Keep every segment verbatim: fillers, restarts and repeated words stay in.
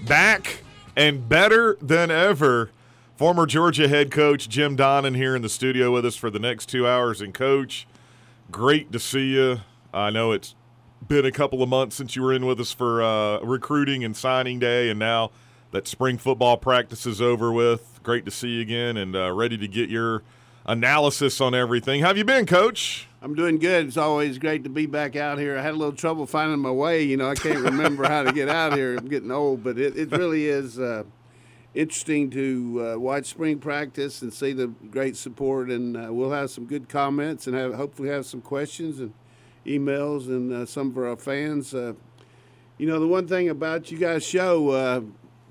back and better than ever. Former Georgia head coach Jim Donnan here in the studio with us for the next two hours. And, Coach, great to see you. I know it's been a couple of months since you were in with us for uh, recruiting and signing day, and now that spring football practice is over with. Great to see you again and uh, ready to get your analysis on everything. How have you been, Coach? I'm doing good. It's always great to be back out here. I had a little trouble finding my way. You know, I can't remember how to get out here. I'm getting old, but it, it really is uh, interesting to uh, watch spring practice and see the great support. And uh, we'll have some good comments and have, hopefully have some questions and emails and uh, some of our fans. Uh, you know, the one thing about you guys' show, uh,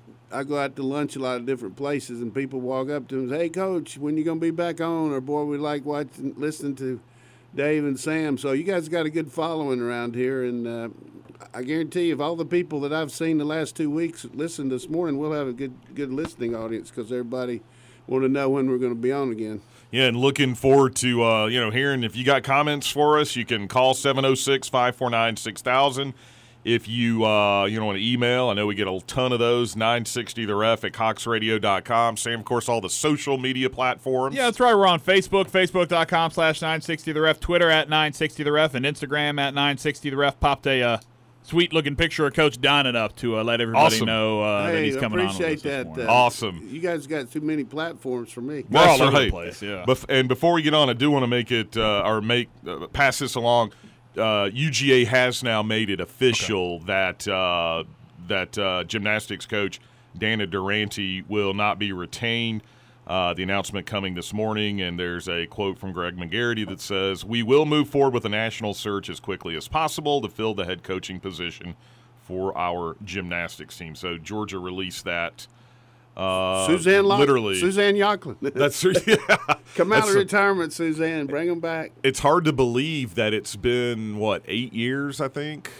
I go out to lunch a lot of different places, and people walk up to me and say, "Hey, Coach, when you going to be back on?" Or, "Boy, we like watching, listening to Dave and Sam." So you guys got a good following around here, and uh, I guarantee you, if all the people that I've seen the last two weeks listen this morning, we'll have a good good listening audience because everybody want to know when we're going to be on again. Yeah, and looking forward to uh, you know hearing if you got comments for us. You can call seven oh six, five four nine, six thousand. If you uh, you know want to email, I know we get a ton of those, nine sixty the ref at cox radio dot com. Sam, of course, all the social media platforms. Yeah, that's right. We're on Facebook, facebook.com slash 960 the ref, Twitter at nine sixty the ref, and Instagram at nine sixty the ref. Popped a uh, sweet-looking picture of Coach Donnan up to uh, let everybody Awesome. know uh, hey, that he's coming appreciate on with us this that. morning. Uh, Awesome. You guys got too many platforms for me. We're all That's over right. the place, yeah. Bef- and before we get on, I do want to make it uh, or make uh, pass this along. Uh, U G A has now made it official okay. that uh, that uh, gymnastics coach Dana Durante will not be retained. Uh, the announcement coming this morning, and there's a quote from Greg McGarity that says, "We will move forward with a national search as quickly as possible to fill the head coaching position for our gymnastics team." So Georgia released that. Uh, Suzanne Lock- literally. Suzanne Yocklin. That's yeah. Come out That's of a- retirement, Suzanne. Bring them back. It's hard to believe that it's been what eight years, I think.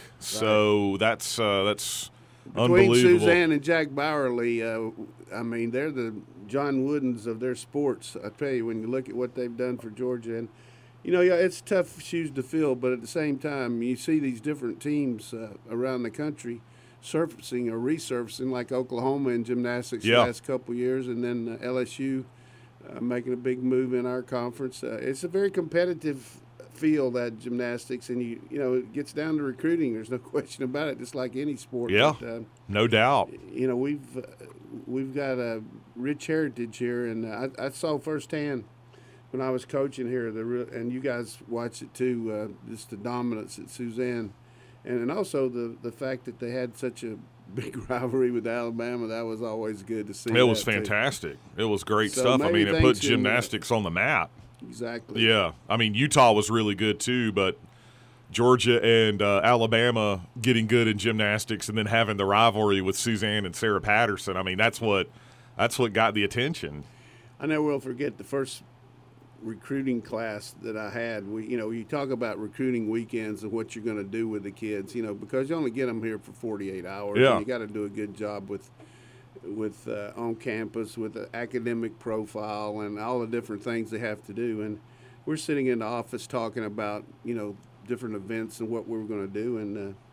So that's uh, that's Between unbelievable. Suzanne and Jack Bowerly, uh, I mean, they're the John Woodens of their sports. I tell you, when you look at what they've done for Georgia, and you know, yeah, it's tough shoes to fill, but at the same time, you see these different teams uh, around the country surfacing or resurfacing, like Oklahoma in gymnastics yeah. the last couple of years, and then uh, L S U uh, making a big move in our conference. Uh, it's a very competitive field, that gymnastics, and you you know it gets down to recruiting. There's no question about it, just like any sport. Yeah, but, uh, no doubt. You know we've uh, we've got a rich heritage here, and uh, I, I saw firsthand when I was coaching here, the real, and you guys watched it too. Uh, just the dominance at Suzanne. And, and also the, the fact that they had such a big rivalry with Alabama, that was always good to see. It was that, fantastic. Too. It was great so stuff. I mean, it put can, gymnastics uh, on the map. Exactly. Yeah. I mean, Utah was really good too, but Georgia and uh, Alabama getting good in gymnastics and then having the rivalry with Suzanne and Sarah Patterson, I mean, that's what that's what got the attention. I never will forget the first recruiting class that I had. We, you know, you talk about recruiting weekends and what you're going to do with the kids, you know, because you only get them here for forty-eight hours. Yeah. And you got to do a good job with, with uh, on campus, with the academic profile and all the different things they have to do. And we're sitting in the office talking about, you know, different events and what we were going to do. And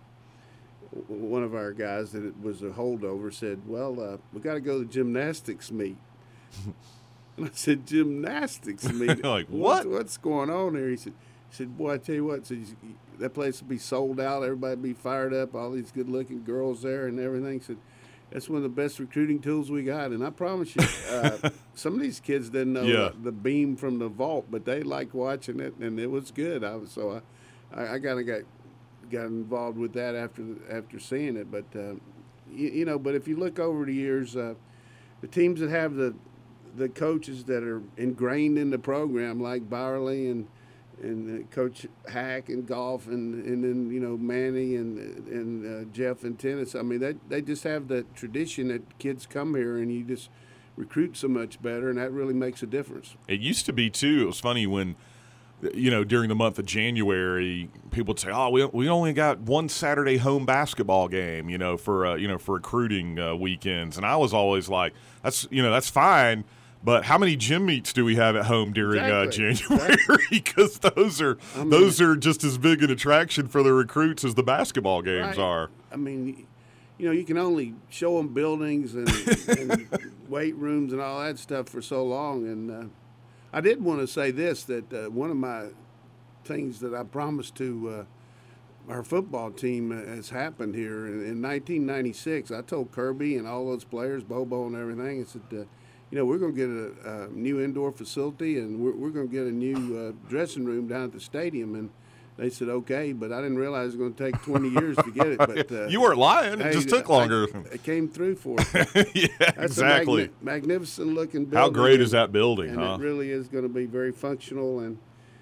uh, one of our guys that was a holdover said, "Well, uh, we got to go to gymnastics meet." And I said, "Gymnastics meet?" Like, what? What's, what's going on there? He said, he said, "Boy, I tell you what, said, that place will be sold out. Everybody will be fired up, all these good-looking girls there and everything." He said, "That's one of the best recruiting tools we got." And I promise you, uh, some of these kids didn't know yeah. the, the beam from the vault, but they liked watching it, and it was good. I was, so I, I, I kind of got got involved with that after after seeing it. But, uh, you, you know, but if you look over the years, uh, the teams that have the the coaches that are ingrained in the program, like Bowerly and and uh, Coach Hack in golf, and, and then you know Manny and and uh, Jeff in tennis. I mean, they they just have that tradition that kids come here and you just recruit so much better, and that really makes a difference. It used to be too. It was funny when, you know, during the month of January, people would say, "Oh, we we only got one Saturday home basketball game," you know, for uh, you know for recruiting uh, weekends, and I was always like, "That's you know that's fine." But how many gym meets do we have at home during exactly. uh, January? Because those are I mean, those are just as big an attraction for the recruits as the basketball games right. are. I mean, you know, you can only show them buildings and, and weight rooms and all that stuff for so long. And uh, I did want to say this, that uh, one of my things that I promised to uh, our football team has happened here. In, in nineteen ninety-six, I told Kirby and all those players, Bobo and everything, I said, uh, you know, we're going to get a, a new indoor facility, and we're, we're going to get a new uh, dressing room down at the stadium. And they said, okay, but I didn't realize it was going to take twenty years to get it. But uh, you weren't lying. It hey, just took longer. I, it came through for us. Yeah, That's exactly. a magni- magnificent-looking building. How great is that building, and huh? it really is going to be very functional and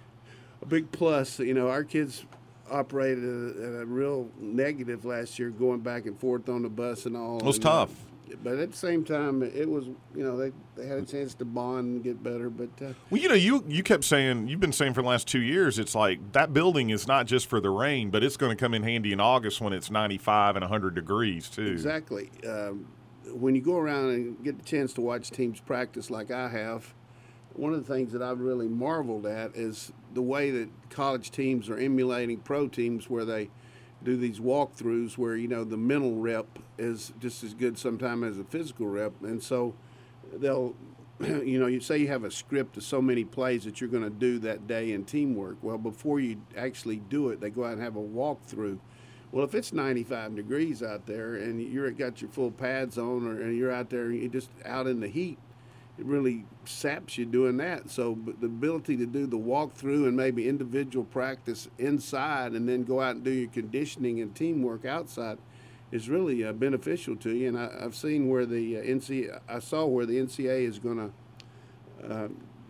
a big plus. You know, our kids operated at a, at a real negative last year, going back and forth on the bus and all. It was and, tough. Uh, but at the same time, it was, you know, they, they had a chance to bond and get better. But uh, well, you know, you you kept saying, you've been saying for the last two years, it's like that building is not just for the rain, but it's going to come in handy in August when it's ninety-five and one hundred degrees too. Exactly. Um, when you go around and get the chance to watch teams practice like I have, one of the things that I've really marveled at is the way that college teams are emulating pro teams, where they do these walkthroughs where, you know, the mental rep is just as good sometimes as a physical rep. And so they'll, you know, you say you have a script of so many plays that you're going to do that day in teamwork. Well, before you actually do it, they go out and have a walkthrough. Well, if it's ninety-five degrees out there and you're got your full pads on, or and you're out there and you're just out in the heat, it really saps you doing that. So but the ability to do the walkthrough and maybe individual practice inside and then go out and do your conditioning and teamwork outside is really uh, beneficial to you. And I, I've seen where the uh, N C A A, I saw where the N C A A is going to, uh,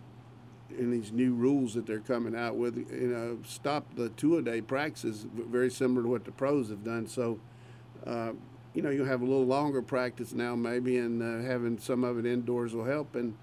in these new rules that they're coming out with, you know, stop the two-a-day practices, very similar to what the pros have done. So, uh, you know, you'll have a little longer practice now maybe, and uh, having some of it indoors will help. And,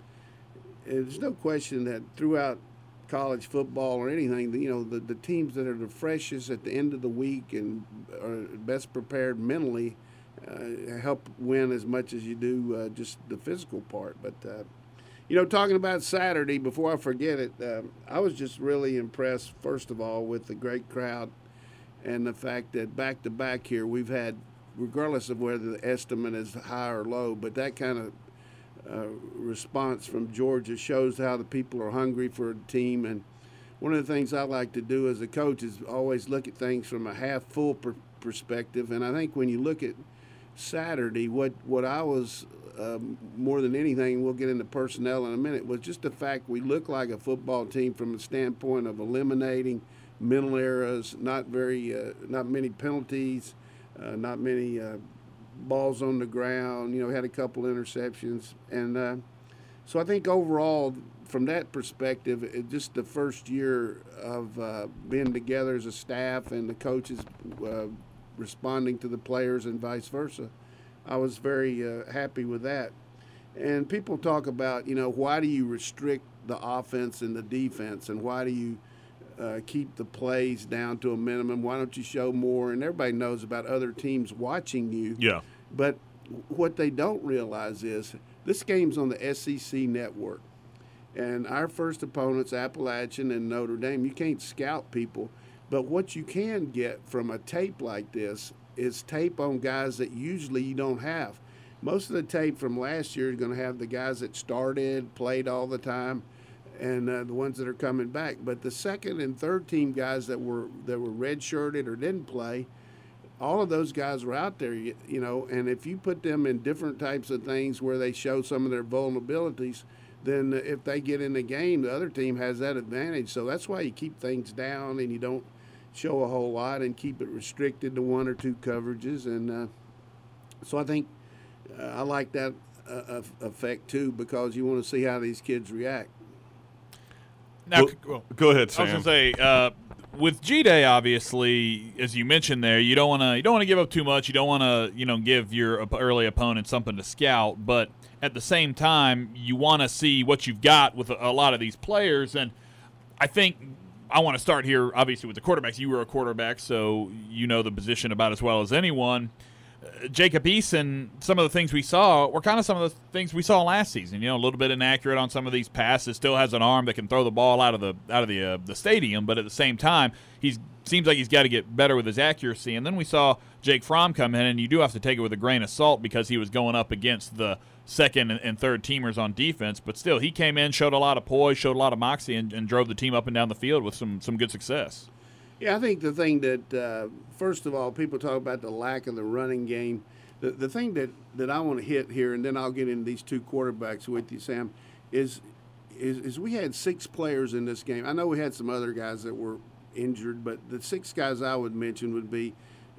and there's no question that throughout college football or anything, you know, the, the teams that are the freshest at the end of the week and are best prepared mentally uh, help win as much as you do uh, just the physical part. But, uh, you know, talking about Saturday, before I forget it, uh, I was just really impressed, first of all, with the great crowd and the fact that back-to-back here we've had, regardless of whether the estimate is high or low, but that kind of uh, response from Georgia shows how the people are hungry for a team. And one of the things I like to do as a coach is always look at things from a half-full per- perspective. And I think when you look at Saturday, what, what I was um, more than anything, we'll get into personnel in a minute, was just the fact we look like a football team from the standpoint of eliminating mental errors, not very, uh, not many penalties, Uh, not many uh, balls on the ground. You know, had a couple interceptions. And uh, so I think overall, from that perspective, it, just the first year of uh, being together as a staff and the coaches uh, responding to the players and vice versa, I was very uh, happy with that. And people talk about, you know, why do you restrict the offense and the defense, and why do you Uh, keep the plays down to a minimum? Why don't you show more? And everybody knows about other teams watching you. Yeah. But what they don't realize is this game's on the S E C network. And our first opponents, Appalachian and Notre Dame, you can't scout people. But what you can get from a tape like this is tape on guys that usually you don't have. Most of the tape from last year is going to have the guys that started, played all the time, and uh, the ones that are coming back. But the second and third team guys that were that were redshirted or didn't play, all of those guys were out there, you, you know, and if you put them in different types of things where they show some of their vulnerabilities, then if they get in the game, the other team has that advantage. So that's why you keep things down and you don't show a whole lot and keep it restricted to one or two coverages. And uh, so I think uh, I like that uh, effect too, because you want to see how these kids react. Now, Well, well, go ahead, Sam. I was going to say, uh, with G-Day, obviously, as you mentioned there, you don't want to you don't want to give up too much. You don't want to you know give your early opponent something to scout, but at the same time, you want to see what you've got with a, a lot of these players. And I think I want to start here, obviously, with the quarterbacks. You were a quarterback, so you know the position about as well as anyone. Uh, Jacob Eason, some of the things we saw were kind of some of the things we saw last season. You know, a little bit inaccurate on some of these passes. Still has an arm that can throw the ball out of the out of the uh, the stadium, but at the same time, he seems like he's got to get better with his accuracy. And then we saw Jake Fromm come in, and you do have to take it with a grain of salt because he was going up against the second and third teamers on defense. But still, he came in, showed a lot of poise, showed a lot of moxie, and, and drove the team up and down the field with some, some good success. Yeah, I think the thing that, uh, first of all, people talk about the lack of the running game. The, the thing that, that I want to hit here, and then I'll get into these two quarterbacks with you, Sam, is, is is we had six players in this game. I know we had some other guys that were injured, but the six guys I would mention would be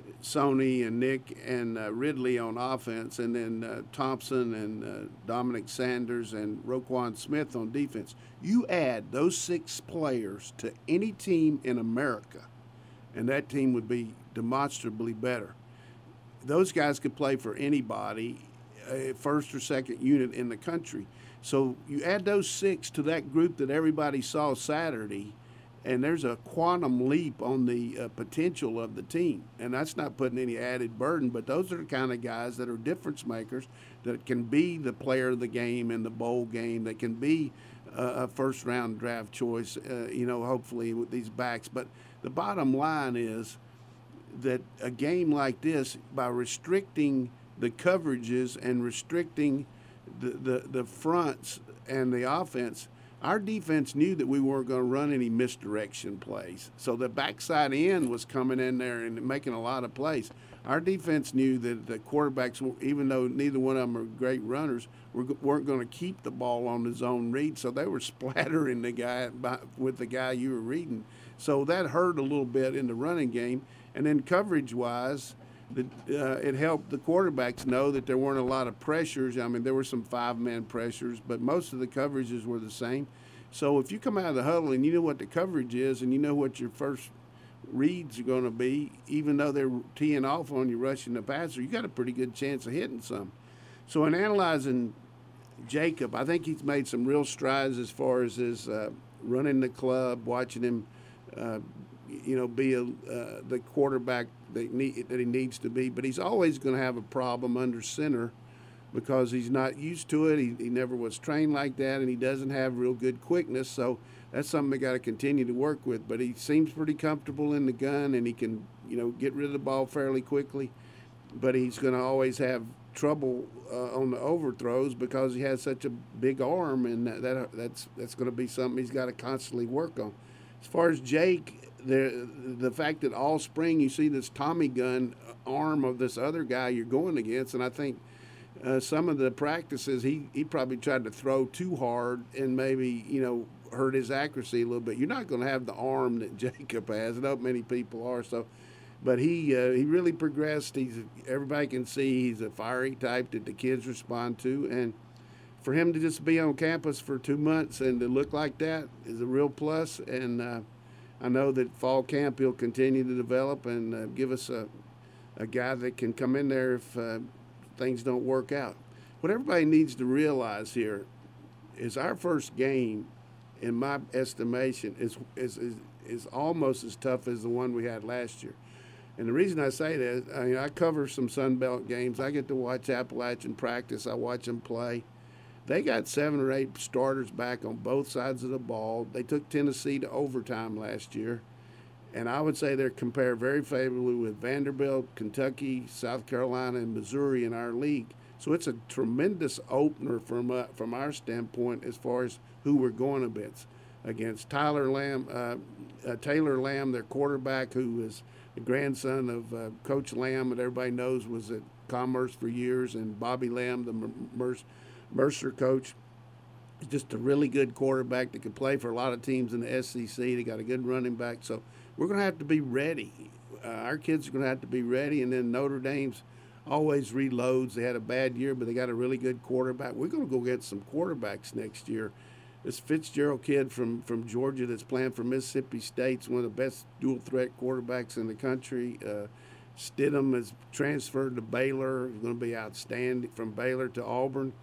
Sony and Nick and uh, Ridley on offense, and then uh, Thompson and uh, Dominic Sanders and Roquan Smith on defense. You add those six players to any team in America, and that team would be demonstrably better. Those guys could play for anybody, uh, first or second unit in the country. So you add those six to that group that everybody saw Saturday, and there's a quantum leap on the uh, potential of the team. And that's not putting any added burden, but those are the kind of guys that are difference makers, that can be the player of the game in the bowl game, that can be uh, a first-round draft choice, uh, you know, hopefully with these backs. But the bottom line is that a game like this, by restricting the coverages and restricting the, the, the fronts and the offense, our defense knew that we weren't going to run any misdirection plays. So the backside end was coming in there and making a lot of plays. Our defense knew that the quarterbacks, even though neither one of them are great runners, weren't going to keep the ball on the zone read, so they were splattering the guy by, with the guy you were reading. So that hurt a little bit in the running game. And then coverage-wise, the, uh, it helped the quarterbacks know that there weren't a lot of pressures. I mean, there were some five-man pressures, but most of the coverages were the same. So if you come out of the huddle and you know what the coverage is and you know what your first reads are going to be, even though they're teeing off on you rushing the passer, you got a pretty good chance of hitting some. So in analyzing Jacob, I think he's made some real strides as far as his uh, running the club, watching him uh, you know, be a, uh, the quarterback that, need, that he needs to be. But he's always going to have a problem under center because he's not used to it. He, he never was trained like that, and he doesn't have real good quickness. So that's something they got to continue to work with. But he seems pretty comfortable in the gun, and he can, you know, get rid of the ball fairly quickly. But he's going to always have trouble uh, on the overthrows because he has such a big arm, and that, that that's that's going to be something he's got to constantly work on. As far as Jake, the the fact that all spring you see this Tommy gun arm of this other guy you're going against, and I think uh, some of the practices he, he probably tried to throw too hard and maybe, you know, hurt his accuracy a little bit. You're not going to have the arm that Jacob has. I know many people are. So, but he uh, he really progressed. He's everybody can see he's a fiery type that the kids respond to, and for him to just be on campus for two months and to look like that is a real plus. And uh, I know that fall camp he'll continue to develop and uh, give us a, a guy that can come in there if uh, things don't work out. What everybody needs to realize here is our first game, in my estimation, is is is, is almost as tough as the one we had last year. And the reason I say that is, I mean, I cover some Sun Belt games. I get to watch Appalachian practice. I watch them play. They got seven or eight starters back on both sides of the ball. They took Tennessee to overtime last year. And I would say they're compared very favorably with Vanderbilt, Kentucky, South Carolina, and Missouri in our league. So it's a tremendous opener from uh, from our standpoint as far as who we're going against. Against Tyler Lamb, uh, uh, Taylor Lamb, their quarterback, who is the grandson of uh, Coach Lamb, that everybody knows was at Commerce for years, and Bobby Lamb, the Mercer. Mercer coach. He's just a really good quarterback that can play for a lot of teams in the S E C. They got a good running back. So we're going to have to be ready. Uh, our kids are going to have to be ready. And then Notre Dame's always reloads. They had a bad year, but they got a really good quarterback. We're going to go get some quarterbacks next year. This Fitzgerald kid from, from Georgia that's playing for Mississippi State's one of the best dual-threat quarterbacks in the country. Uh, Stidham has transferred to Baylor. He's going to be outstanding from Baylor to Auburn.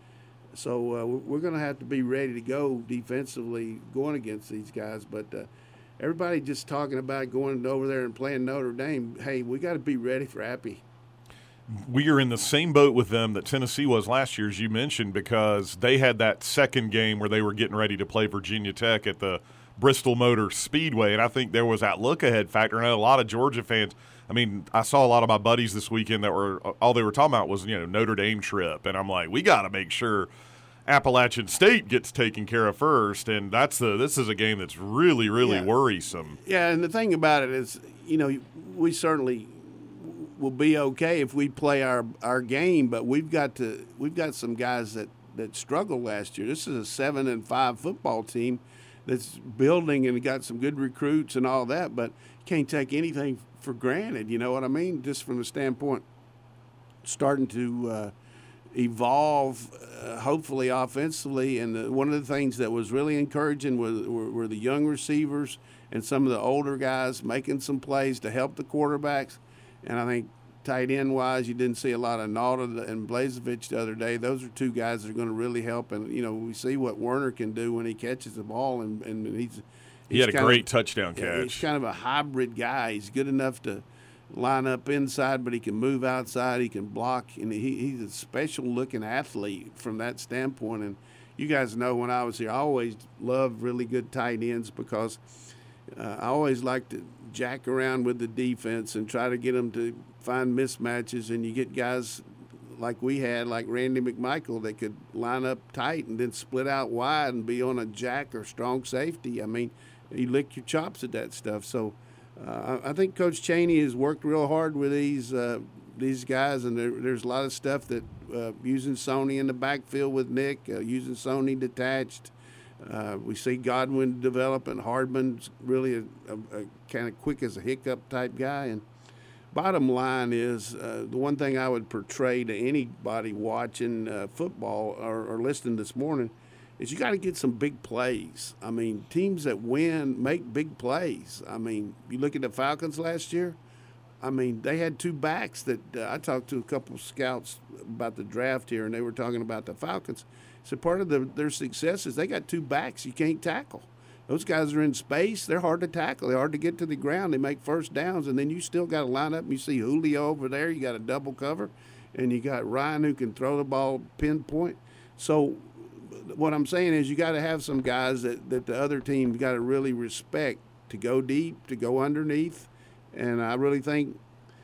So uh, we're going to have to be ready to go defensively going against these guys. But uh, everybody just talking about going over there and playing Notre Dame, hey, we got to be ready for Appy. We are in the same boat with them that Tennessee was last year, as you mentioned, because they had that second game where they were getting ready to play Virginia Tech at the Bristol Motor Speedway, and I think there was that look-ahead factor. And I know a lot of Georgia fans, I mean, I saw a lot of my buddies this weekend that were all they were talking about was, you know, Notre Dame trip, and I'm like, we got to make sure Appalachian State gets taken care of first, and that's the this is a game that's really, really Yeah. worrisome. Yeah, and the thing about it is, you know, we certainly will be okay if we play our, our game, but we've got to we've got some guys that, that struggled last year. This is a seven and five football team that's building and got some good recruits and all that, but can't take anything for granted. You know what I mean? Just from the standpoint, starting to uh, evolve, uh, hopefully offensively. And the, one of the things that was really encouraging was, were, were the young receivers and some of the older guys making some plays to help the quarterbacks. And I think tight end wise, you didn't see a lot of Nauta and Blazevich the other day. Those are two guys that are going to really help. And you know, we see what Werner can do when he catches the ball, and, and he's. He had a kind great of, touchdown yeah, catch. He's kind of a hybrid guy. He's good enough to line up inside, but he can move outside. He can block, and he, he's a special-looking athlete from that standpoint. And you guys know when I was here, I always loved really good tight ends because uh, I always liked to jack around with the defense and try to get them to find mismatches. And you get guys like we had, like Randy McMichael, that could line up tight and then split out wide and be on a jack or strong safety. I mean, you lick your chops at that stuff. So uh, I think Coach Chaney has worked real hard with these uh, these guys, and there, there's a lot of stuff that uh, using Sony in the backfield with Nick, uh, using Sony detached. Uh, we see Godwin develop, and Hardman's really a, a, a kind of quick as a hiccup type guy. And bottom line is uh, the one thing I would portray to anybody watching uh, football or, or listening this morning is you got to get some big plays. I mean, teams that win make big plays. I mean, you look at the Falcons last year. I mean, they had two backs that uh, I talked to a couple of scouts about the draft here, and they were talking about the Falcons. So part of the, their success is they got two backs you can't tackle. Those guys are in space. They're hard to tackle. They're hard to get to the ground. They make first downs, and then you still got to line up. And you see Julio over there. You got a double cover, and you got Ryan who can throw the ball pinpoint. So what I'm saying is you got to have some guys that, that the other team got to really respect to go deep, to go underneath. And I really think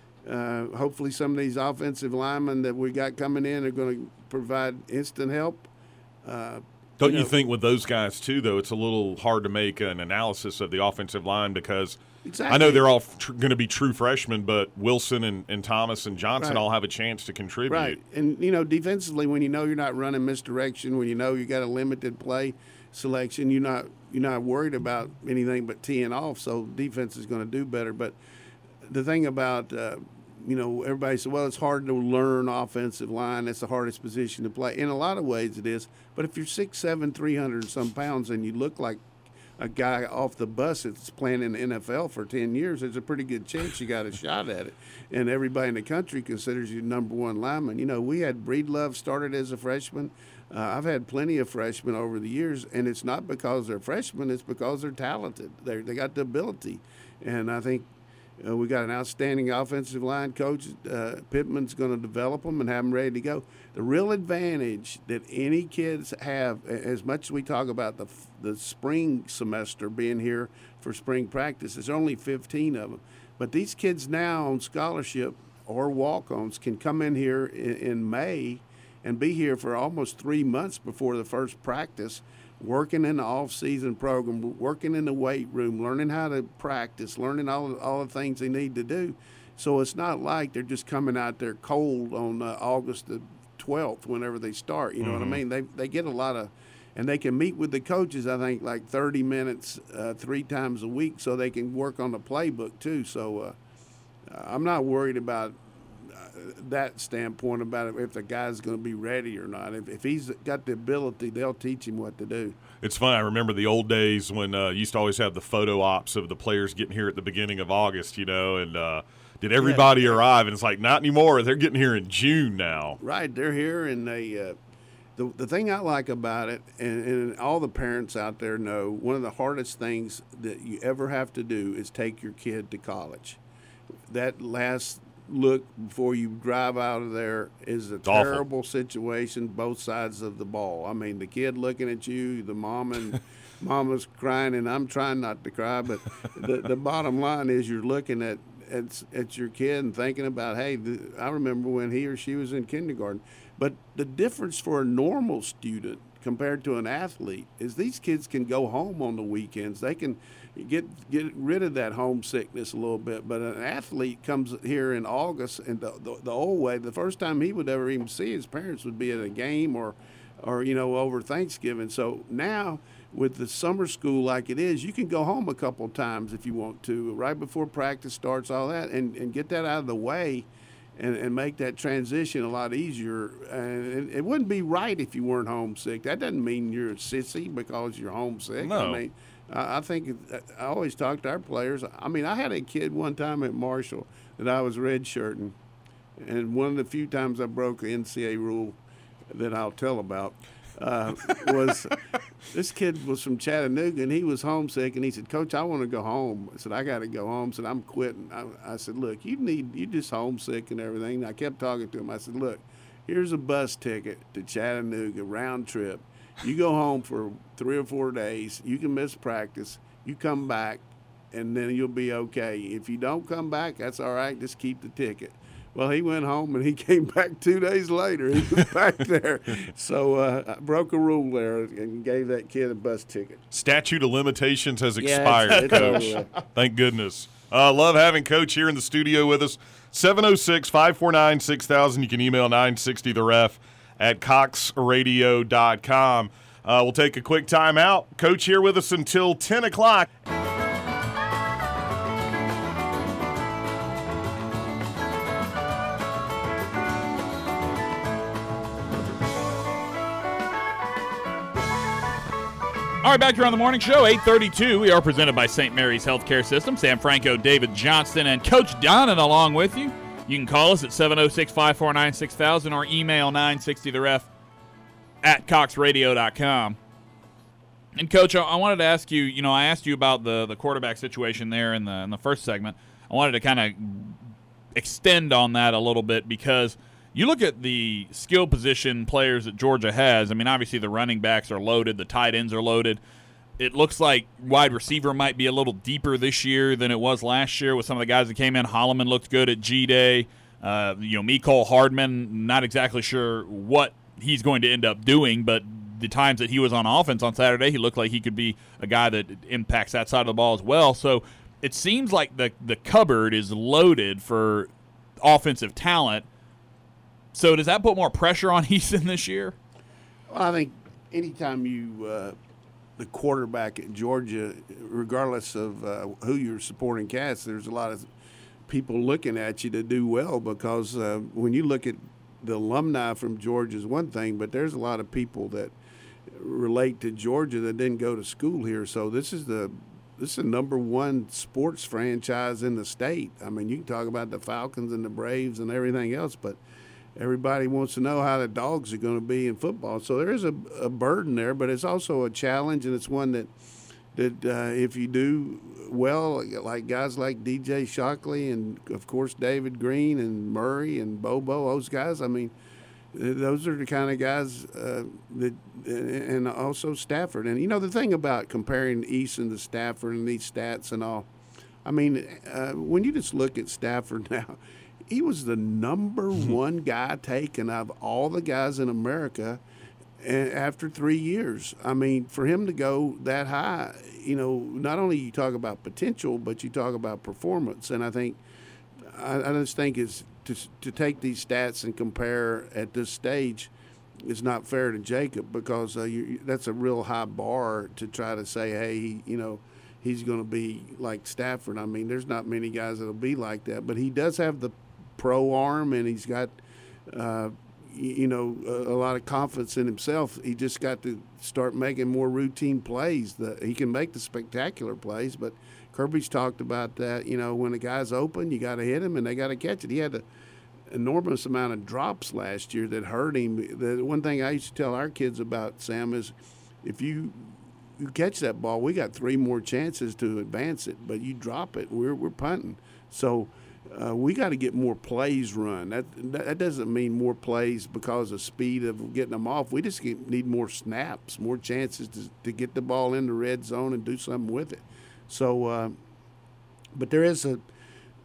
uh, hopefully some of these offensive linemen that we got coming in are going to provide instant help. Uh, Don't you you know, think with those guys, too, though, it's a little hard to make an analysis of the offensive line because exactly. I know they're all tr- going to be true freshmen, but Wilson and, and Thomas and Johnson Right. all have a chance to contribute. Right. And, you know, defensively, when you know you're not running misdirection, when you know you got a limited play selection, you're not you're not worried about anything but teeing off, so defense is going to do better. But the thing about, uh, you know, everybody said, well, it's hard to learn offensive line. It's the hardest position to play. In a lot of ways it is. But if you're six seven, three hundred and some pounds and you look like a guy off the bus that's playing in the N F L for ten years, there's a pretty good chance you got a shot at it. And everybody in the country considers you number one lineman. You know, we had Breedlove started as a freshman. Uh, I've had plenty of freshmen over the years, and it's not because they're freshmen. It's because they're talented. They they got the ability. And I think Uh, we got an outstanding offensive line coach. Uh, Pittman's going to develop them and have them ready to go. The real advantage that any kids have, as much as we talk about the the spring semester being here for spring practice, there's only fifteen of them. But these kids now on scholarship or walk-ons can come in here in, in May and be here for almost three months before the first practice, working in the off-season program, working in the weight room, learning how to practice, learning all, all the things they need to do. So it's not like they're just coming out there cold on uh, August the twelfth whenever they start. You know Mm-hmm. what I mean? They they get a lot of – and they can meet with the coaches, I think, like thirty minutes uh, three times a week so they can work on the playbook too. So uh, I'm not worried about – that standpoint about it, if the guy's going to be ready or not. If, if he's got the ability, they'll teach him what to do. It's funny. I remember the old days when uh, you used to always have the photo ops of the players getting here at the beginning of August, you know, and uh, did everybody Yeah. arrive? And it's like, not anymore. They're getting here in June now. Right, they're here, and they. Uh, the the thing I like about it, and, and all the parents out there know, one of the hardest things that you ever have to do is take your kid to college. That last look before you drive out of there is a It's awful. terrible situation, both sides of the ball. I mean, the kid looking at you, the mom and mama's crying, and I'm trying not to cry, but the, the bottom line is you're looking at at, at your kid and thinking about, hey, th- I remember when he or she was in kindergarten. But the difference for a normal student compared to an athlete is these kids can go home on the weekends. They can get get rid of that homesickness a little bit. But an athlete comes here in August, and the, the, the old way, the first time he would ever even see his parents would be at a game or, or you know, over Thanksgiving. So now with the summer school like it is, you can go home a couple times if you want to, right before practice starts, all that, and, and get that out of the way. And, and make that transition a lot easier. And it, it wouldn't be right if you weren't homesick. That doesn't mean you're a sissy because you're homesick. No. I mean, I, I think it, I always talk to our players. I mean, I had a kid one time at Marshall that I was redshirting, and one of the few times I broke an N C A A rule that I'll tell about uh, was this kid was from Chattanooga, and he was homesick, and he said, Coach, I want to go home. I said, I got to go home. I said, I'm quitting. I, I said, look, you need, you just homesick and everything. And I kept talking to him. I said, look, here's a bus ticket to Chattanooga, round trip. You go home for three or four days. You can miss practice. You come back, and then you'll be okay. If you don't come back, that's all right. Just keep the ticket. Well, he went home, and he came back two days later. He was back there. So uh, I broke a rule there and gave that kid a bus ticket. Statute of limitations has Yeah, expired, it's- it's Coach. over with. Thank goodness. Uh, love having Coach here in the studio with us. seven oh six, five four nine, six thousand. You can email nine sixty the ref at cox radio dot com. Uh, we'll take a quick time out. Coach here with us until ten o'clock. All right, back here on the morning show, eight thirty-two. We are presented by Saint Mary's Healthcare System. Sam Franco, David Johnston, and Coach Donnan along with you. You can call us at seven oh six, five four nine, six thousand or email nine sixty the ref at cox radio dot com. And, Coach, I, I wanted to ask you, you know, I asked you about the, the quarterback situation there in the, in the first segment. I wanted to kind of extend on that a little bit because you look at the skill position players that Georgia has. I mean, obviously the running backs are loaded. The tight ends are loaded. It looks like wide receiver might be a little deeper this year than it was last year with some of the guys that came in. Holloman looked good at G-Day. Uh, you know, Mecole Hardman, not exactly sure what he's going to end up doing, but the times that he was on offense on Saturday, he looked like he could be a guy that impacts that side of the ball as well. So it seems like the, the cupboard is loaded for offensive talent. So does that put more pressure on Easton this year? Well, I think anytime you, uh, the quarterback at Georgia, regardless of uh, who you're supporting cast, there's a lot of people looking at you to do well because uh, when you look at the alumni from Georgia is one thing, but there's a lot of people that relate to Georgia that didn't go to school here. So this is the this is the number one sports franchise in the state. I mean, you can talk about the Falcons and the Braves and everything else, but everybody wants to know how the Dogs are going to be in football. So there is a, a burden there, but it's also a challenge, and it's one that that uh, if you do well, like guys like D J Shockley and, of course, David Green and Murray and Bobo, those guys, I mean, those are the kind of guys uh, that – and also Stafford. And, you know, the thing about comparing Easton to Stafford and these stats and all, I mean, uh, when you just look at Stafford now, he was the number one guy taken of all the guys in America after three years. I mean, for him to go that high, you know, not only you talk about potential, but you talk about performance. And I think, I, I just think it's to, to take these stats and compare at this stage is not fair to Jacob because uh, you, that's a real high bar to try to say, hey, you know, he's going to be like Stafford. I mean, there's not many guys that'll be like that, but he does have the pro arm and he's got, uh, you know, a, a lot of confidence in himself. He just got to start making more routine plays. The, he can make the spectacular plays, but Kirby's talked about that. You know, when the guy's open, you got to hit him and they got to catch it. He had an enormous amount of drops last year that hurt him. The one thing I used to tell our kids about, Sam, is if you you catch that ball, we got three more chances to advance it, but you drop it, we're we're punting. So uh, we got to get more plays run. That that doesn't mean more plays because of speed of getting them off. We just get, need more snaps, more chances to, to get the ball in the red zone and do something with it. So, uh, but there is a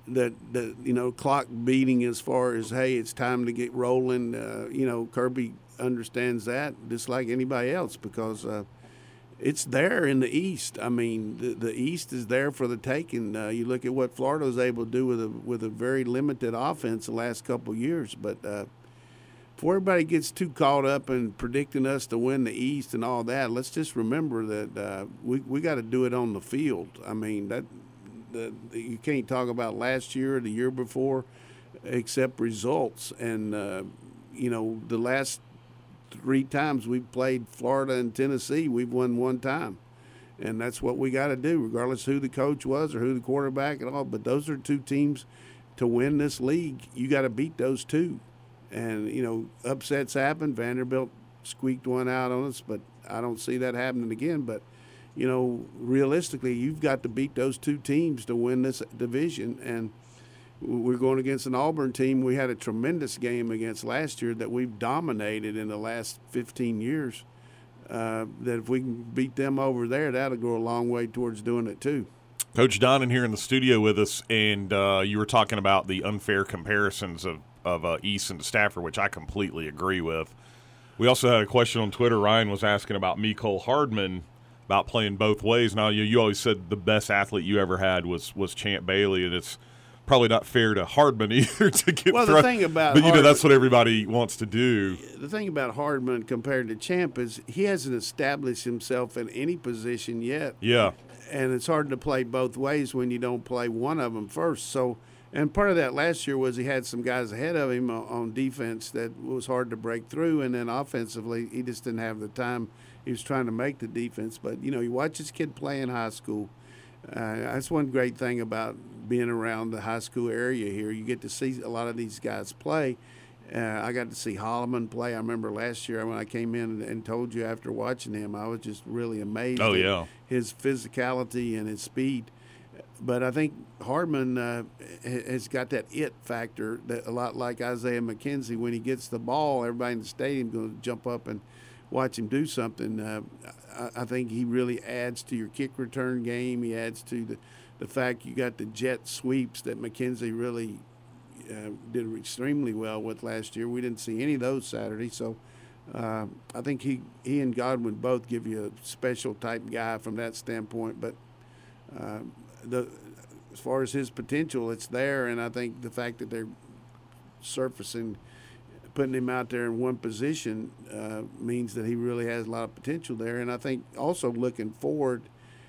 that that you know clock beating as far as hey, it's time to get rolling. Uh, you know, Kirby understands that just like anybody else because uh, it's there in the East. I mean, the, the East is there for the taking. Uh, you look at what Florida was able to do with a with a very limited offense the last couple of years, but. Uh, Before everybody gets too caught up in predicting us to win the East and all that, let's just remember that uh, we we got to do it on the field. I mean, that the, the, you can't talk about last year or the year before, except results. And uh, you know, the last three times we've played Florida and Tennessee, we've won one time, and that's what we got to do, regardless of who the coach was or who the quarterback and all. But those are two teams to win this league. You got to beat those two. And, you know, upsets happen. Vanderbilt squeaked one out on us, but I don't see that happening again. But, you know, realistically, you've got to beat those two teams to win this division. And we're going against an Auburn team we had a tremendous game against last year that we've dominated in the last fifteen years. Uh, that if we can beat them over there, that'll go a long way towards doing it too. Coach Donnan here in the studio with us, and uh, you were talking about the unfair comparisons of of uh, East and Stafford, which I completely agree with. We also had a question on Twitter. Ryan was asking about Mecole Hardman, about playing both ways. Now, you, you always said the best athlete you ever had was was Champ Bailey, and it's probably not fair to Hardman either to get well, thrown. the thing about But, you Hardman, know, that's what everybody wants to do. The thing about Hardman compared to Champ is he hasn't established himself in any position yet. Yeah. And it's hard to play both ways when you don't play one of them first. So, and part of that last year was he had some guys ahead of him on defense that was hard to break through, and then offensively he just didn't have the time. He was trying to make the defense. But, you know, you watch this kid play in high school. Uh, that's one great thing about being around the high school area here. You get to see a lot of these guys play. Uh, I got to see Holloman play. I remember last year when I came in and told you after watching him, I was just really amazed oh, at yeah. his physicality and his speed. But I think Hardman uh, has got that it factor, that a lot like Isaiah McKenzie. When he gets the ball, everybody in the stadium is going to jump up and watch him do something. Uh, I, I think he really adds to your kick return game. He adds to the, the fact you got the jet sweeps that McKenzie really uh, did extremely well with last year. We didn't see any of those Saturday. So uh, I think he, he and Godwin both give you a special type guy from that standpoint. But uh, the as far as his potential, it's there, and I think the fact that they're surfacing, putting him out there in one position uh, means that he really has a lot of potential there. And I think also looking forward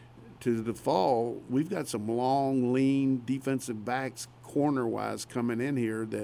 to the fall, we've got some long, lean defensive backs corner-wise coming in here that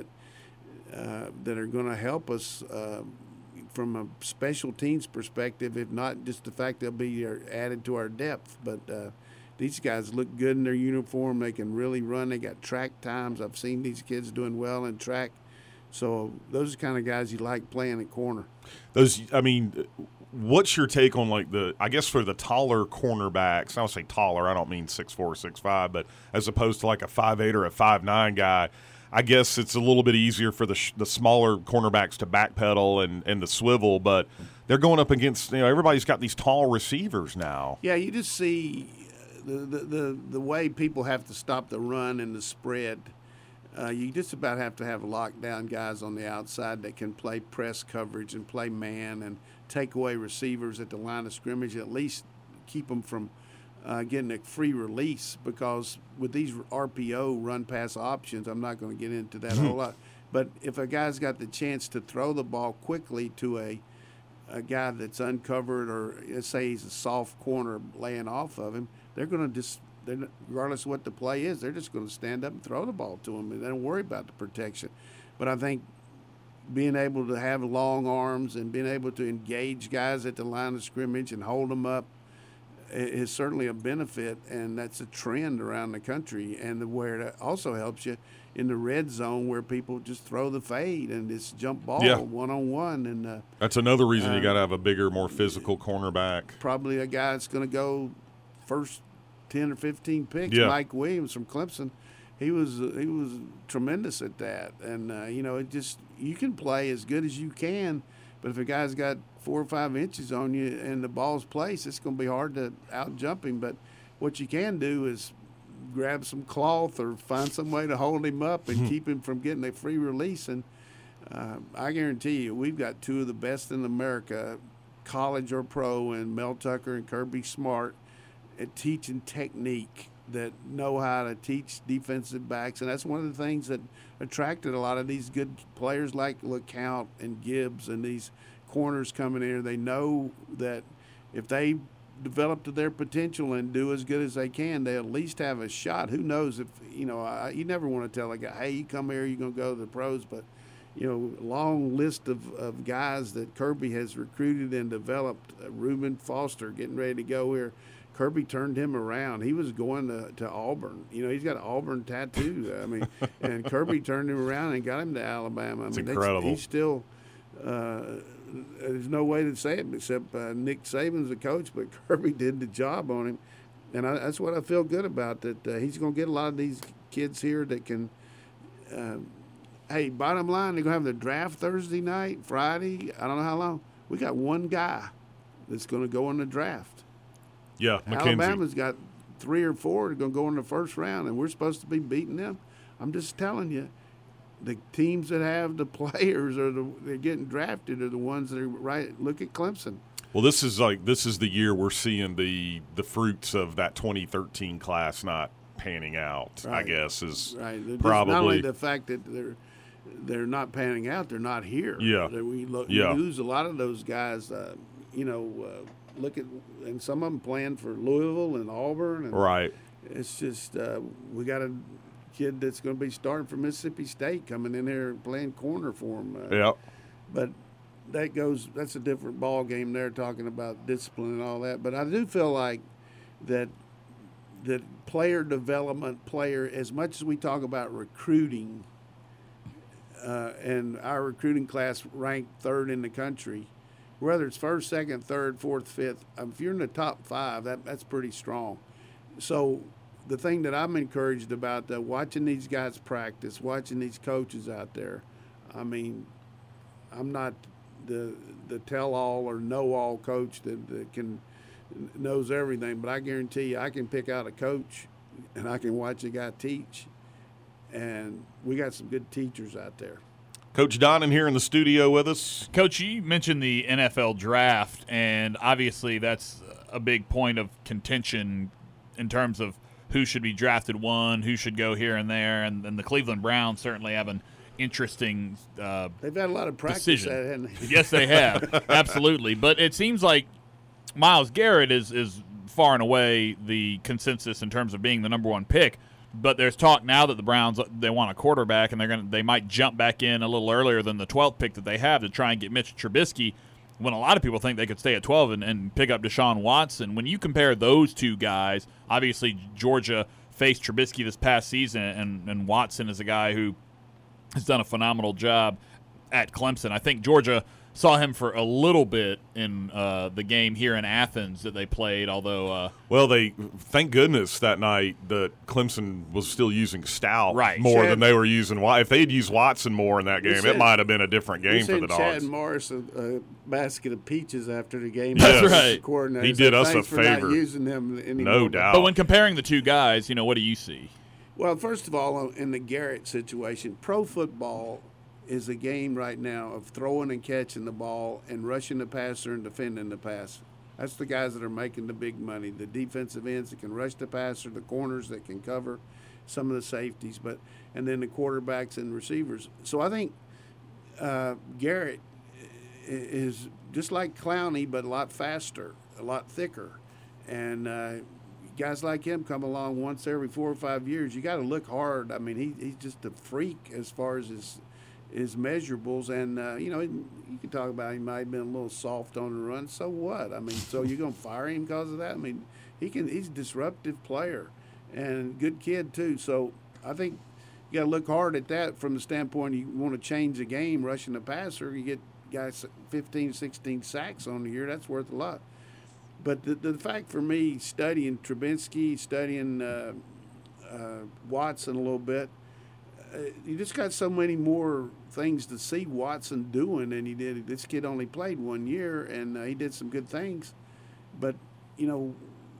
uh, that are going to help us uh, from a special teams perspective, if not just the fact they'll be added to our depth, but uh, these guys look good in their uniform. They can really run. They got track times. I've seen these kids doing well in track. So those are the kind of guys you like playing at corner. Those, I mean, what's your take on, like, the, I guess for the taller cornerbacks, I'll say taller, I don't mean six four, six five, but as opposed to like a five eight or a five nine guy, I guess it's a little bit easier for the sh- the smaller cornerbacks to backpedal and, and the swivel, but they're going up against, you know, everybody's got these tall receivers now. Yeah, you just see the the, the, the way people have to stop the run and the spread. Uh, you just about have to have lockdown guys on the outside that can play press coverage and play man and take away receivers at the line of scrimmage, at least keep them from uh, getting a free release, because with these R P O, run-pass options, I'm not going to get into that a whole lot. But if a guy's got the chance to throw the ball quickly to a, a guy that's uncovered, or let's say he's a soft corner laying off of him, they're going to just – regardless of what the play is, they're just going to stand up and throw the ball to them, and they don't worry about the protection. But I think being able to have long arms and being able to engage guys at the line of scrimmage and hold them up is certainly a benefit, and that's a trend around the country. And where it also helps you in the red zone, where people just throw the fade and just jump ball yeah. one-on-one. And uh, that's another reason uh, you got to have a bigger, more physical cornerback. Probably a guy that's going to go first ten or fifteen picks. Yeah. Mike Williams from Clemson, he was he was tremendous at that. And uh, you know, it just, you can play as good as you can, but if a guy's got four or five inches on you and the ball's placed, it's going to be hard to out jump him. But what you can do is grab some cloth or find some way to hold him up and keep him from getting a free release. And uh, I guarantee you, we've got two of the best in America, college or pro, and Mel Tucker and Kirby Smart, at teaching technique, that know how to teach defensive backs. And that's one of the things that attracted a lot of these good players like LeCount and Gibbs and these corners coming in. They know that if they develop to their potential and do as good as they can, they at least have a shot. Who knows if, you know, I, you never want to tell a guy, hey, you come here, you're going to go to the pros. But, you know, long list of, of guys that Kirby has recruited and developed. Uh, Reuben Foster getting ready to go here. Kirby turned him around. He was going to, to Auburn. You know, he's got an Auburn tattoo. I mean, and Kirby turned him around and got him to Alabama. I It's mean, incredible. He's still uh, – there's no way to say it except uh, Nick Saban's the coach, but Kirby did the job on him. And I, that's what I feel good about, that uh, he's going to get a lot of these kids here that can uh, – hey, bottom line, they're going to have the draft Thursday night, Friday, I don't know how long. We got one guy that's going to go in the draft. Yeah, McKenzie. Alabama's got three or four that are going to go in the first round, and we're supposed to be beating them. I'm just telling you, the teams that have the players or the they're getting drafted are the ones that are right. Look at Clemson. Well, this is like this is the year we're seeing the the fruits of that twenty thirteen class not panning out. Right. I guess is Right. Just probably not only the fact that they're they're not panning out, they're not here. Yeah. That we lo- Yeah. lose a lot of those guys. Uh, you know, uh, look at and some of them playing for Louisville and Auburn. And right. It's just uh, we got a kid that's going to be starting for Mississippi State coming in there and playing corner for him. Uh, Yeah. But that goes. That's a different ball game. There talking about discipline and all that. But I do feel like that that player development, player as much as we talk about recruiting, uh, and our recruiting class ranked third in the country. Whether it's first, second, third, fourth, fifth, if you're in the top five, that that's pretty strong. So the thing that I'm encouraged about, uh, watching these guys practice, watching these coaches out there, I mean, I'm not the the tell-all or know-all coach that, that can knows everything, but I guarantee you I can pick out a coach and I can watch a guy teach, and we got some good teachers out there. Coach Donnan here in the studio with us. Coach, you mentioned the N F L draft, and obviously that's a big point of contention in terms of who should be drafted one, who should go here and there, and, and the Cleveland Browns certainly have an interesting uh, They've had a lot of practice decision. at it, haven't they? Yes, they have. Absolutely. But it seems like Myles Garrett is, is far and away the consensus in terms of being the number one pick. But there's talk now that the Browns, they want a quarterback, and they're going to they might jump back in a little earlier than the twelfth pick that they have to try and get Mitch Trubisky, when a lot of people think they could stay at twelve and, and pick up Deshaun Watson. When you compare those two guys, obviously Georgia faced Trubisky this past season, and, and Watson is a guy who has done a phenomenal job at Clemson. I think Georgia saw him for a little bit in uh, the game here in Athens that they played, although uh, Well, they thank goodness that night that Clemson was still using Stout Right. more Chad- than they were using Watson. If they'd used Watson more in that game, said- it might have been a different We game for sent the Chad Dogs. Morris a, a basket of peaches after the game. That's As right. coordinator. He Said, did us a "Thanks for not favor." using them anymore. No doubt. but when comparing the two guys, you know, what do you see? Well, first of all, in the Garrett situation, pro football is a game right now of throwing and catching the ball and rushing the passer and defending the pass. That's the guys that are making the big money. The defensive ends that can rush the passer, the corners that can cover some of the safeties, but and then the quarterbacks and receivers. So I think uh, Garrett is just like Clowney, but a lot faster, a lot thicker, and uh, guys like him come along once every four or five years. You got to look hard. I mean, he, he's just a freak as far as his his measurables, and uh, you know, you can talk about he might have been a little soft on the run. So what? I mean, so you're gonna fire him because of that? I mean, he can. He's a disruptive player and good kid too. So I think you got to look hard at that from the standpoint you want to change the game, rushing the passer. You get guys fifteen, sixteen sacks on the year. That's worth a lot. But the, the fact for me, studying Trubisky, studying uh, uh, Watson a little bit, uh, you just got so many more things to see Watson doing than he did. This kid only played one year, and uh, he did some good things. But, you know,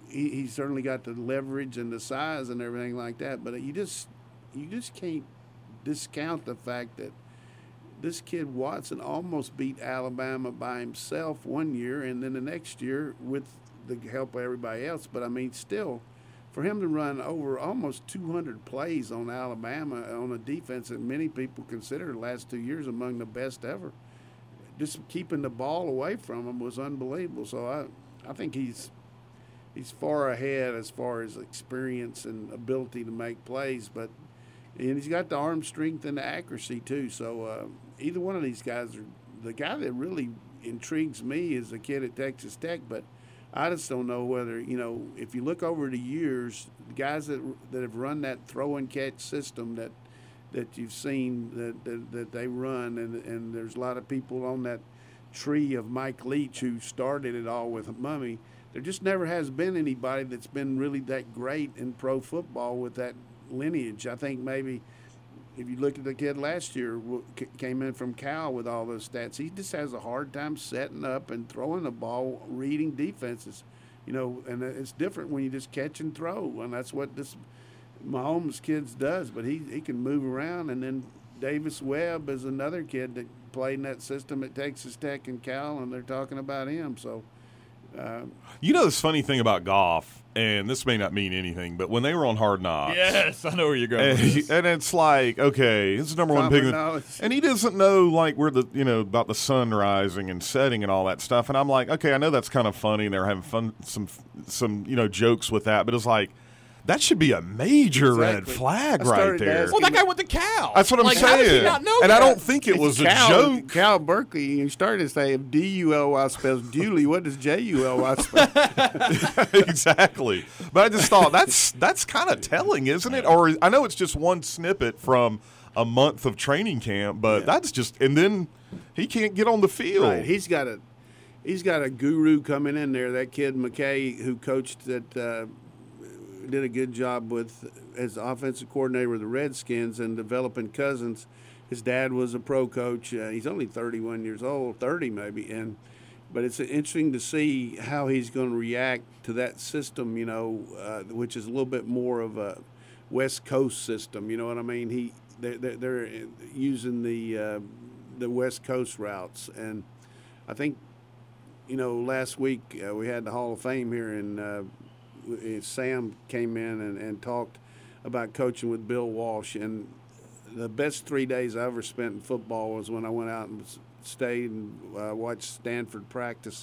he, he's certainly got the leverage and the size and everything like that. But you just you just can't discount the fact that this kid Watson almost beat Alabama by himself one year, and then the next year with the help of everybody else. But I mean, still, for him to run over almost two hundred plays on Alabama on a defense that many people consider the last two years among the best ever, just keeping the ball away from him was unbelievable. So I, I think he's he's far ahead as far as experience and ability to make plays, but and he's got the arm strength and the accuracy too. So uh, either one of these guys are the guy that really intrigues me is the kid at Texas Tech, but I just don't know whether, you know, if you look over the years, the guys that that have run that throw and catch system that that you've seen that, that, that they run, and, and there's a lot of people on that tree of Mike Leach who started it all with Mummy. There just never has been anybody that's been really that great in pro football with that lineage. I think maybe if you look at the kid last year, came in from Cal with all those stats, he just has a hard time setting up and throwing the ball, reading defenses, you know, and it's different when you just catch and throw, and that's what this Mahomes kids does. But he, he can move around, and then Davis Webb is another kid that played in that system at Texas Tech and Cal, and they're talking about him. So, uh, you know, this funny thing about Goff, and this may not mean anything, but when they were on Hard Knocks, yes, I know where you're going. And, with this. and it's like, okay, this is number one pick, and he doesn't know like where the you know about the sun rising and setting and all that stuff. And I'm like, okay, I know that's kind of funny, and they're having fun some some you know jokes with that, but it's like, that should be a major Exactly. red flag I right started there. asking- Well, that guy went to Cal. That's what I'm like, saying. How does he not know and that? I don't think it was a Cal, joke. Cal Berkeley, you started to say if D U L Y spells Julie, what does J U L Y spell? Exactly. But I just thought that's that's kind of telling, isn't it? Or I know it's just one snippet from a month of training camp, but Yeah. that's just and then he can't get on the field. Right. He's got a he's got a guru coming in there. That kid McKay, who coached that, uh, did a good job with as offensive coordinator with the Redskins and developing Cousins. His dad was a pro coach. Uh, he's only thirty-one years old, thirty maybe, and but it's interesting to see how he's going to react to that system. You know, uh, which is a little bit more of a West Coast system. You know what I mean? He they're, they're using the uh, the West Coast routes, and I think you know last week uh, we had the Hall of Fame here, and uh, Sam came in and, and talked about coaching with Bill Walsh, and the best three days I ever spent in football was when I went out and stayed and uh, watched Stanford practice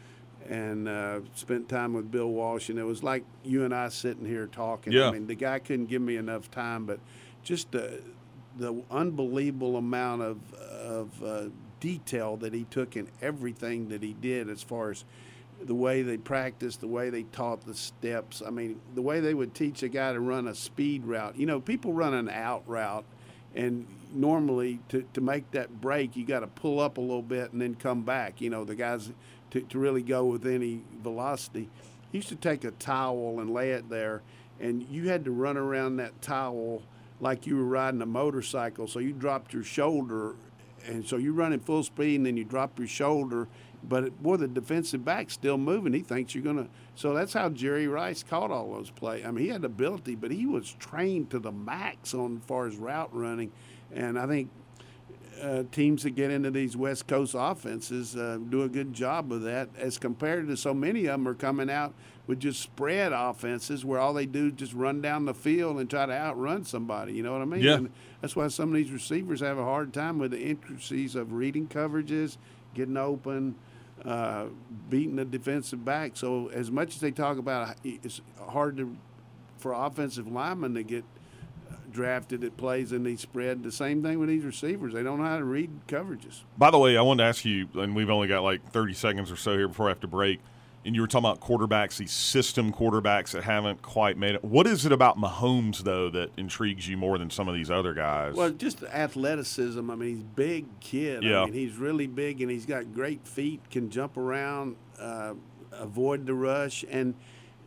and uh, spent time with Bill Walsh, and it was like you and I sitting here talking. Yeah. I mean, the guy couldn't give me enough time, but just the the unbelievable amount of of uh, detail that he took in everything that he did, as far as the way they practiced, the way they taught the steps. I mean, the way they would teach a guy to run a speed route. You know, people run an out route, and normally to, to make that break, you got to pull up a little bit and then come back. You know, the guys to, to really go with any velocity. He used to take a towel and lay it there, and you had to run around that towel like you were riding a motorcycle. So you dropped your shoulder, and so you're running full speed, and then you drop your shoulder. But, boy, the defensive back's still moving. He thinks you're going to – so that's how Jerry Rice caught all those plays. I mean, he had ability, but he was trained to the max on as far as route running. And I think uh, teams that get into these West Coast offenses uh, do a good job of that, as compared to so many of them are coming out with just spread offenses where all they do is just run down the field and try to outrun somebody. You know what I mean? Yeah. And that's why some of these receivers have a hard time with the intricacies of reading coverages, getting open, uh, beating the defensive back. So as much as they talk about it's hard to, for offensive linemen to get drafted that plays in these spread, the same thing with these receivers. They don't know how to read coverages. By the way, I wanted to ask you, and we've only got like thirty seconds or so here before I have to break, and you were talking about quarterbacks, these system quarterbacks that haven't quite made it. What is it about Mahomes, though, that intrigues you more than some of these other guys? Well, just the athleticism. I mean, he's a big kid. Yeah. I mean, he's really big, and he's got great feet, can jump around, uh, avoid the rush, and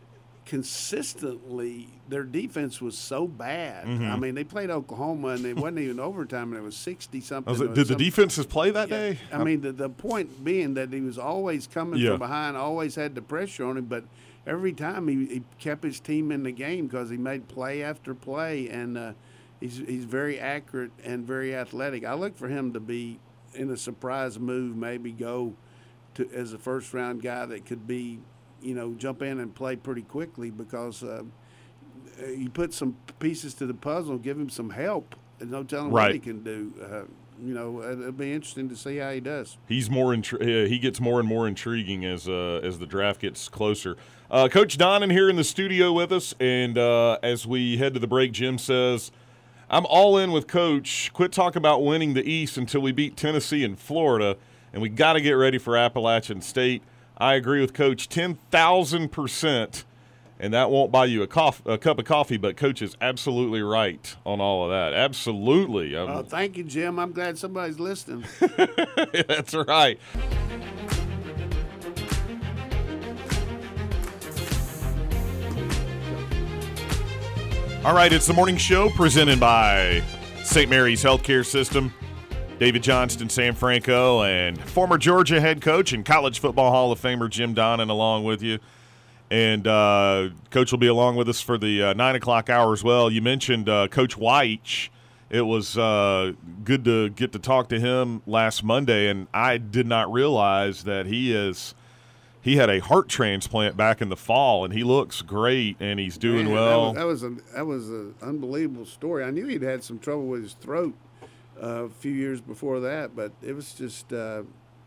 consistently their defense was so bad. Mm-hmm. I mean, they played Oklahoma and it wasn't even overtime, and it was sixty something. Was it, did the defenses play that yeah. day? I mean, the, the point being that he was always coming Yeah. from behind, always had the pressure on him, but every time he, he kept his team in the game because he made play after play, and uh, he's he's very accurate and very athletic. I look for him to be in a surprise move, maybe go to as a first round guy that could be, you know, jump in and play pretty quickly because uh, you put some pieces to the puzzle, give him some help, and no telling Right. what he can do. Uh, you know, it'll be interesting to see how he does. He's more intri- uh, he gets more and more intriguing as uh, as the draft gets closer. Uh, Coach Donnan here in the studio with us, and uh, as we head to the break, Jim says, "I'm all in with Coach. Quit talking about winning the East until we beat Tennessee and Florida, and we got to get ready for Appalachian State." I agree with Coach ten thousand percent, and that won't buy you a, cof- a cup of coffee, but Coach is absolutely right on all of that. Absolutely. Um, Uh, thank you, Jim. I'm glad somebody's listening. That's right. All right, it's the morning show presented by Saint Mary's Healthcare System. David Johnston, Sam Franco, and former Georgia head coach and college football Hall of Famer Jim Donnan along with you. And uh, Coach will be along with us for the uh, nine o'clock hour as well. You mentioned uh, Coach Weich. It was uh, good to get to talk to him last Monday, and I did not realize that he is he had a heart transplant back in the fall, and he looks great, and he's doing Man, well. That was, that was a that was an unbelievable story. I knew he'd had some trouble with his throat uh, a few years before that, but it was just a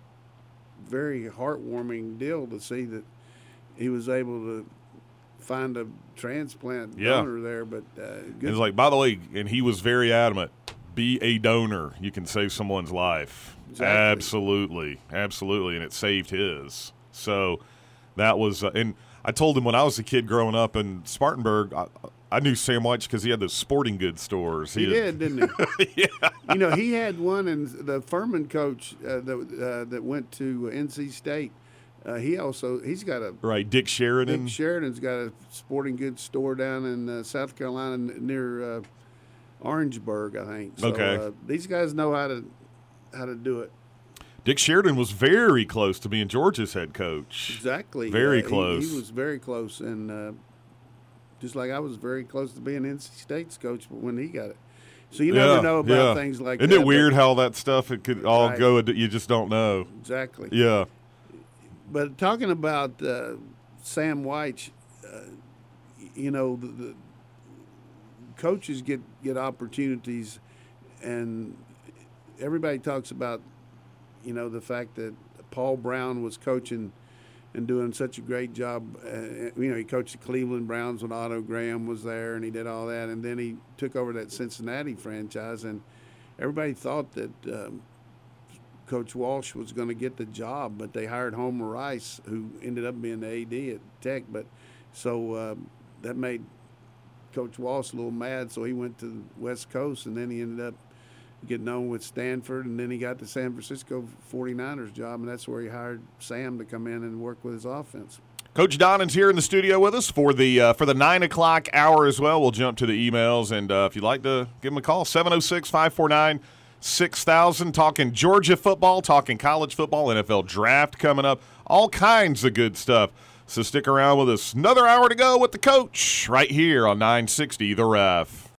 very heartwarming deal to see that he was able to find a transplant Yeah. donor there. But uh, good. It's like, by the way, and he was very adamant, be a donor. You can save someone's life. Exactly. Absolutely. Absolutely. And it saved his. So that was, uh, and I told him when I was a kid growing up in Spartanburg, I, I knew Sam Weich because he had those sporting goods stores. He had- did, didn't he? yeah. You know, he had one, and the Furman coach uh, that uh, that went to N C State. Uh, he also he's got a Right. Dick Sheridan. Dick Sheridan's got a sporting goods store down in uh, South Carolina n- near uh, Orangeburg, I think. So, Okay. Uh, these guys know how to how to do it. Dick Sheridan was very close to being Georgia's head coach. Exactly. Very Uh, he- close. He, was very close, and uh, just like I was very close to being N C State's coach when he got it. So you never Yeah, know about yeah. things like Isn't that. it but- weird how that stuff, it could all Right. go, you just don't know. Exactly. Yeah. But talking about uh, Sam Weich, uh, you know, the, the coaches get, get opportunities, and everybody talks about, you know, the fact that Paul Brown was coaching and doing such a great job. Uh, you know, he coached the Cleveland Browns when Otto Graham was there, and he did all that. And then he took over that Cincinnati franchise, and everybody thought that um, Coach Walsh was going to get the job, but they hired Homer Rice, who ended up being the A D at Tech. But so um, that made Coach Walsh a little mad, so he went to the West Coast, and then he ended up getting on with Stanford, and then he got the San Francisco forty-niners job, and that's where he hired Sam to come in and work with his offense. Coach Donnan's here in the studio with us for the uh, for the nine o'clock hour as well. We'll jump to the emails, and uh, if you'd like to give him a call, seven oh six, five four nine, six thousand. Talking Georgia football, talking college football, N F L draft coming up, all kinds of good stuff. So stick around with us. Another hour to go with the coach right here on nine sixty The Ref.